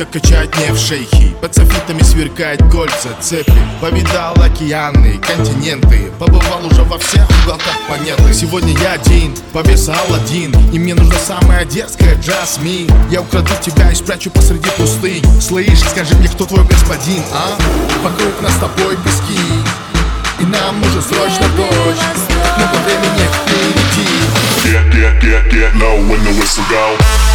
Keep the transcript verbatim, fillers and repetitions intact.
закачать не в шейхи. Под софитами сверкает кольца, цепи. Повидал океаны, континенты. Побывал уже во всех уголках планеты. Сегодня я один, повеса Аладдин. И мне нужна самая дерзкая Джасмин. Я украду тебя и спрячу посреди пустынь. Слышь, скажи мне, кто твой господин, а? Вокруг нас с тобой пески, и нам нужен срочно дождь. Много времени впереди. Get, get, get, get low when the whistle go.